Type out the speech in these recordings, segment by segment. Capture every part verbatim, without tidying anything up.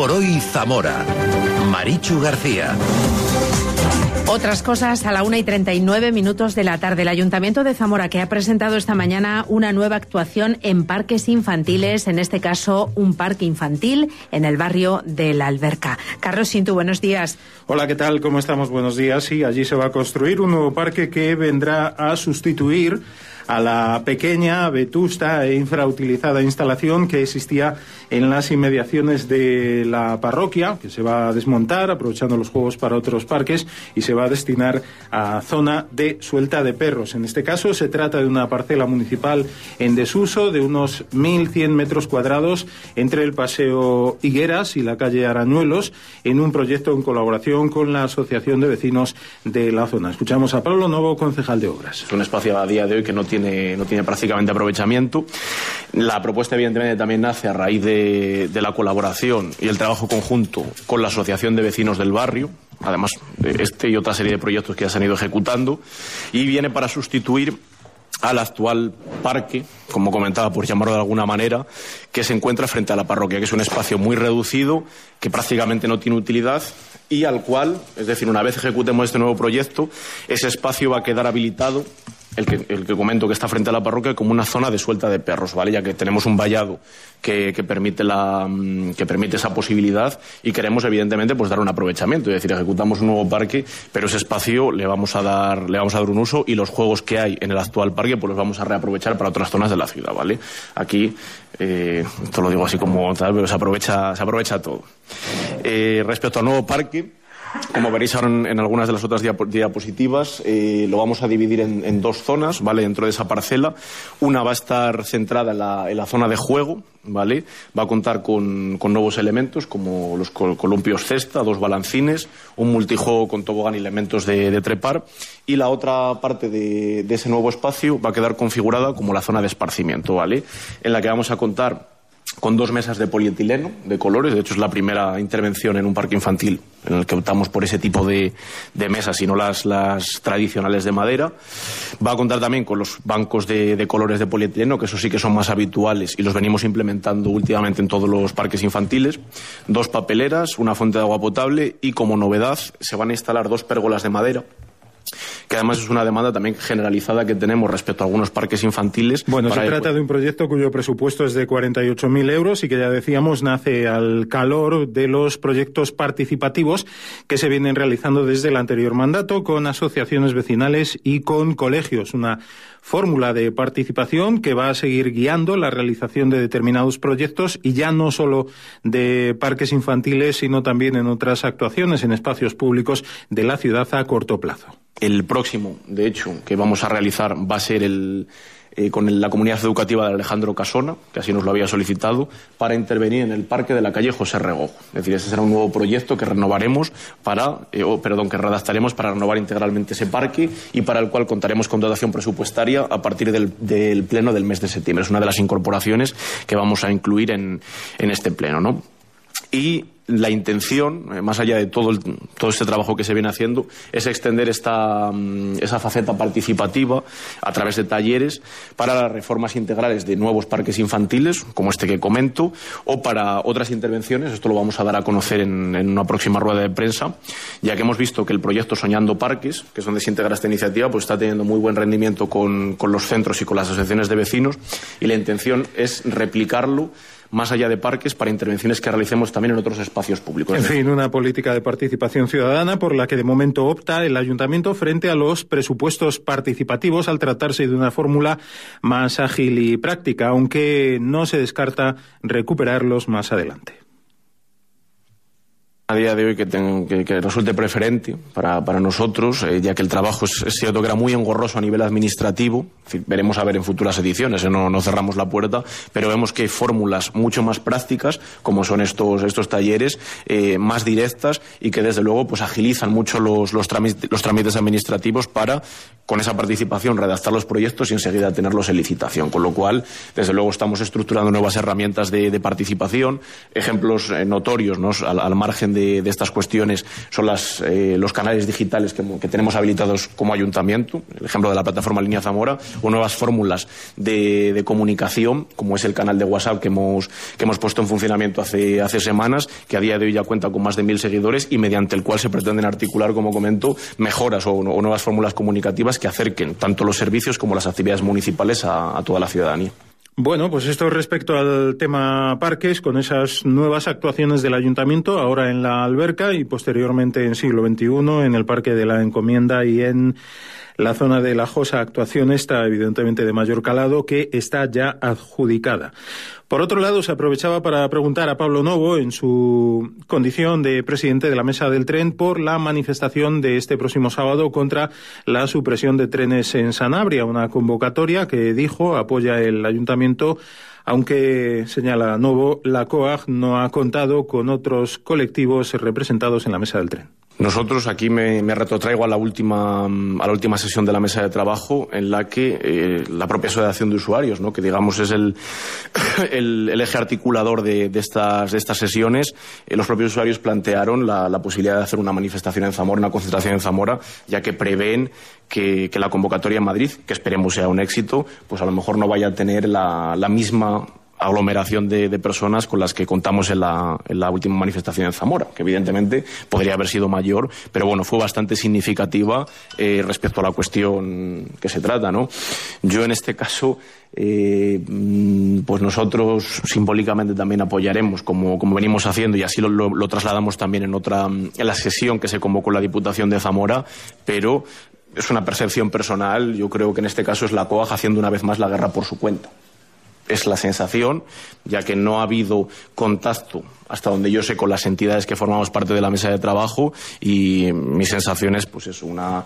por hoy Zamora. Marichu García. Otras cosas a la una y treinta y nueve minutos de la tarde. El Ayuntamiento de Zamora, que ha presentado esta mañana una nueva actuación en parques infantiles, en este caso un parque infantil en el barrio de La Alberca. Carlos Sintu, buenos días. Hola, ¿qué tal? ¿Cómo estamos? Buenos días. Sí, allí se va a construir un nuevo parque que vendrá a sustituir a la pequeña, vetusta e infrautilizada instalación que existía en las inmediaciones de la parroquia, que se va a desmontar aprovechando los juegos para otros parques y se va a destinar a zona de suelta de perros. En este caso se trata de una parcela municipal en desuso de unos mil cien metros cuadrados entre el Paseo Higueras y la calle Arañuelos, en un proyecto en colaboración con la Asociación de Vecinos de la zona. Escuchamos a Pablo Novo, concejal de Obras. Es un espacio a día de hoy que no tiene, no tiene prácticamente aprovechamiento. La propuesta evidentemente también nace a raíz de, de la colaboración y el trabajo conjunto con la Asociación de Vecinos del barrio, además de este y otra serie de proyectos que ya se han ido ejecutando, y viene para sustituir al actual parque, como comentaba, por llamarlo de alguna manera, que se encuentra frente a la parroquia, que es un espacio muy reducido, que prácticamente no tiene utilidad y al cual, es decir, una vez ejecutemos este nuevo proyecto, ese espacio va a quedar habilitado, el que, el que comento que está frente a la parroquia, como una zona de suelta de perros, ¿vale? Ya que tenemos un vallado que, que permite la que permite esa posibilidad y queremos evidentemente pues dar un aprovechamiento, es decir, ejecutamos un nuevo parque, pero ese espacio le vamos a dar le vamos a dar un uso y los juegos que hay en el actual parque pues los vamos a reaprovechar para otras zonas de la ciudad, ¿vale? Aquí eh, esto lo digo así como tal, pero se aprovecha se aprovecha todo. Eh, respecto al nuevo parque, como veréis ahora en, en algunas de las otras diapositivas, eh, lo vamos a dividir en, en dos zonas, ¿vale? Dentro de esa parcela. Una va a estar centrada en la, en la zona de juego, ¿vale? Va a contar con, con nuevos elementos como los col columpios cesta, dos balancines, un multijuego con tobogán y elementos de, de trepar. Y la otra parte de, de ese nuevo espacio va a quedar configurada como la zona de esparcimiento, ¿vale? En la que vamos a contar con dos mesas de polietileno de colores. De hecho, es la primera intervención en un parque infantil en el que optamos por ese tipo de, de mesas y no las, las tradicionales de madera. Va a contar también con los bancos de, de colores de polietileno, que eso sí que son más habituales y los venimos implementando últimamente en todos los parques infantiles. Dos papeleras, una fuente de agua potable y, como novedad, se van a instalar dos pérgolas de madera, que además es una demanda también generalizada que tenemos respecto a algunos parques infantiles. Bueno, se para trata el... de un proyecto cuyo presupuesto es de cuarenta y ocho mil euros y que, ya decíamos, nace al calor de los proyectos participativos que se vienen realizando desde el anterior mandato con asociaciones vecinales y con colegios. Una fórmula de participación que va a seguir guiando la realización de determinados proyectos y ya no solo de parques infantiles, sino también en otras actuaciones en espacios públicos de la ciudad a corto plazo. El próximo, de hecho, que vamos a realizar va a ser el, eh, con el, la comunidad educativa de Alejandro Casona, que así nos lo había solicitado, para intervenir en el parque de la calle José Regojo. Es decir, ese será un nuevo proyecto que renovaremos para, eh, oh, perdón, que redactaremos para renovar integralmente ese parque y para el cual contaremos con dotación presupuestaria a partir del, del pleno del mes de septiembre. Es una de las incorporaciones que vamos a incluir en, en este pleno, ¿no? Y la intención, eh, más allá de todo, el, todo este trabajo que se viene haciendo, es extender esta, esa faceta participativa a través de talleres para las reformas integrales de nuevos parques infantiles, como este que comento, o para otras intervenciones. Esto lo vamos a dar a conocer en, en una próxima rueda de prensa, ya que hemos visto que el proyecto Soñando Parques, que es donde se integra esta iniciativa, pues está teniendo muy buen rendimiento con, con los centros y con las asociaciones de vecinos, y la intención es replicarlo más allá de parques para intervenciones que realicemos también en otros espacios públicos. En fin, una política de participación ciudadana por la que de momento opta el Ayuntamiento frente a los presupuestos participativos, al tratarse de una fórmula más ágil y práctica, aunque no se descarta recuperarlos más adelante. A día de hoy que, ten, que, que resulte preferente para, para nosotros, eh, ya que el trabajo es, es cierto que era muy engorroso a nivel administrativo. En fin, veremos a ver en futuras ediciones, eh, no, no cerramos la puerta, pero vemos que hay fórmulas mucho más prácticas, como son estos, estos talleres, eh, más directas y que desde luego pues agilizan mucho los, los, trámites, los trámites administrativos para, con esa participación, redactar los proyectos y enseguida tenerlos en licitación. Con lo cual, desde luego estamos estructurando nuevas herramientas de, de participación, ejemplos eh, notorios, ¿no?, al, al margen también de, de estas cuestiones son las, eh, los canales digitales que, que tenemos habilitados como ayuntamiento, el ejemplo de la plataforma Línea Zamora, o nuevas fórmulas de, de comunicación, como es el canal de WhatsApp que hemos, que hemos puesto en funcionamiento hace, hace semanas, que a día de hoy ya cuenta con más de mil seguidores y mediante el cual se pretenden articular, como comento, mejoras o, o nuevas fórmulas comunicativas que acerquen tanto los servicios como las actividades municipales a, a toda la ciudadanía. Bueno, pues esto respecto al tema parques, con esas nuevas actuaciones del Ayuntamiento, ahora en la Alberca y posteriormente en Siglo veintiuno, en el Parque de la Encomienda y en la zona de La Josa, actuación esta evidentemente de mayor calado que está ya adjudicada. Por otro lado, se aprovechaba para preguntar a Pablo Novo, en su condición de presidente de la Mesa del Tren, por la manifestación de este próximo sábado contra la supresión de trenes en Sanabria, una convocatoria que, dijo, apoya el Ayuntamiento, aunque, señala Novo, la COAG no ha contado con otros colectivos representados en la Mesa del Tren. Nosotros aquí me, me retrotraigo a la última a la última sesión de la mesa de trabajo, en la que eh, la propia asociación de usuarios, ¿no?, que digamos es el, el, el eje articulador de, de, estas, de estas sesiones, eh, los propios usuarios plantearon la, la posibilidad de hacer una manifestación en Zamora, una concentración en Zamora, ya que prevén que, que la convocatoria en Madrid, que esperemos sea un éxito, pues a lo mejor no vaya a tener la, la misma aglomeración de, de personas con las que contamos en la, en la última manifestación en Zamora, que evidentemente podría haber sido mayor, pero bueno, fue bastante significativa eh, respecto a la cuestión que se trata, ¿no? Yo en este caso, eh, pues nosotros simbólicamente también apoyaremos, como, como venimos haciendo, y así lo, lo, lo trasladamos también en otra, en la sesión que se convocó en la Diputación de Zamora, pero es una percepción personal. Yo creo que en este caso es la COAG haciendo una vez más la guerra por su cuenta. Es la sensación, ya que no ha habido contacto, hasta donde yo sé, con las entidades que formamos parte de la mesa de trabajo, y mi sensación es, pues es una,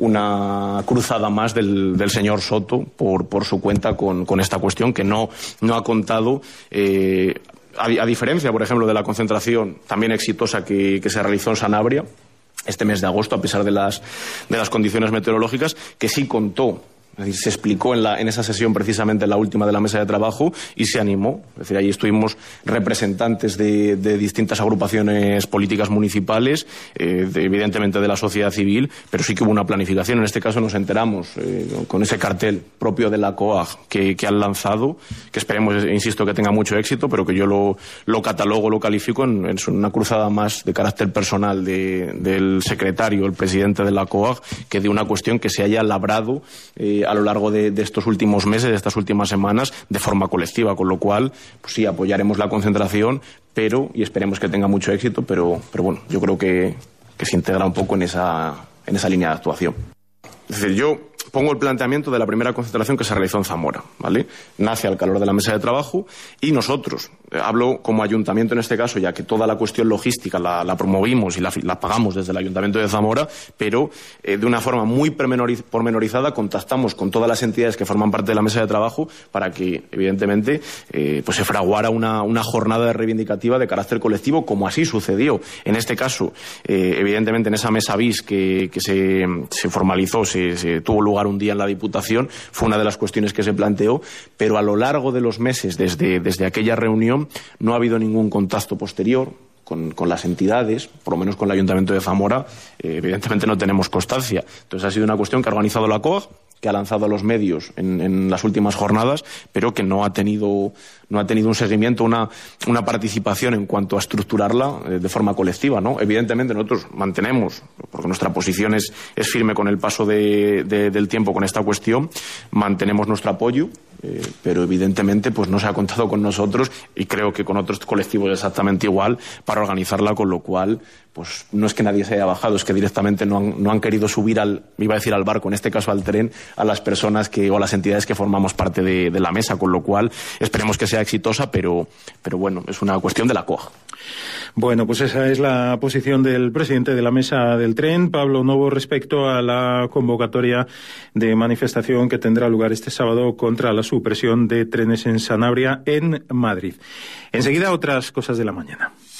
una cruzada más del, del señor Soto por, por su cuenta con, con esta cuestión, que no, no ha contado, eh, a, a diferencia, por ejemplo, de la concentración también exitosa que, que se realizó en Sanabria este mes de agosto, a pesar de las, de las condiciones meteorológicas, que sí contó. Es decir, se explicó en, la, en esa sesión, precisamente en la última de la mesa de trabajo, y se animó. Es decir, allí estuvimos representantes de, de distintas agrupaciones políticas municipales, eh, de, evidentemente de la sociedad civil, pero sí que hubo una planificación. En este caso nos enteramos eh, con ese cartel propio de la COAG que, que han lanzado, que esperemos, insisto, que tenga mucho éxito, pero que yo lo, lo catalogo, lo califico en, en una cruzada más de carácter personal de, del secretario, el presidente de la COAG, que de una cuestión que se haya labrado eh, a lo largo de, de estos últimos meses, de estas últimas semanas, de forma colectiva, con lo cual, pues sí, apoyaremos la concentración, pero, y esperemos que tenga mucho éxito, pero, pero bueno, yo creo que, que se integra un poco en esa, en esa línea de actuación. Es decir, yo pongo el planteamiento de la primera concentración que se realizó en Zamora, ¿vale? Nace al calor de la mesa de trabajo y nosotros, eh, hablo como ayuntamiento en este caso, ya que toda la cuestión logística la, la promovimos y la, la pagamos desde el Ayuntamiento de Zamora, pero eh, de una forma muy pormenorizada contactamos con todas las entidades que forman parte de la mesa de trabajo para que, evidentemente, eh, pues se fraguara una, una jornada reivindicativa de carácter colectivo, como así sucedió. En este caso, eh, evidentemente, en esa mesa bis que, que se, se formalizó, se, se tuvo lugar un día en la Diputación, fue una de las cuestiones que se planteó, pero a lo largo de los meses, desde, desde aquella reunión, no ha habido ningún contacto posterior con, con las entidades, por lo menos con el Ayuntamiento de Zamora. Eh, evidentemente no tenemos constancia. Entonces ha sido una cuestión que ha organizado la COAG, que ha lanzado a los medios en, en las últimas jornadas, pero que no ha tenido, no ha tenido un seguimiento, una, una participación en cuanto a estructurarla eh, de forma colectiva, ¿no? Evidentemente nosotros mantenemos, porque nuestra posición es, es firme con el paso de, de, del tiempo con esta cuestión, mantenemos nuestro apoyo, eh, pero evidentemente pues no se ha contado con nosotros, y creo que con otros colectivos exactamente igual, para organizarla, con lo cual pues no es que nadie se haya bajado, es que directamente no han, no han querido subir al, iba a decir al barco, en este caso al tren, a las personas que, o a las entidades que formamos parte de, de la mesa, con lo cual esperemos que sea exitosa, pero, pero bueno, es una cuestión de la COAG. Bueno, pues esa es la posición del presidente de la Mesa del Tren, Pablo Novo, respecto a la convocatoria de manifestación que tendrá lugar este sábado contra la supresión de trenes en Sanabria, en Madrid. Enseguida, otras cosas de la mañana.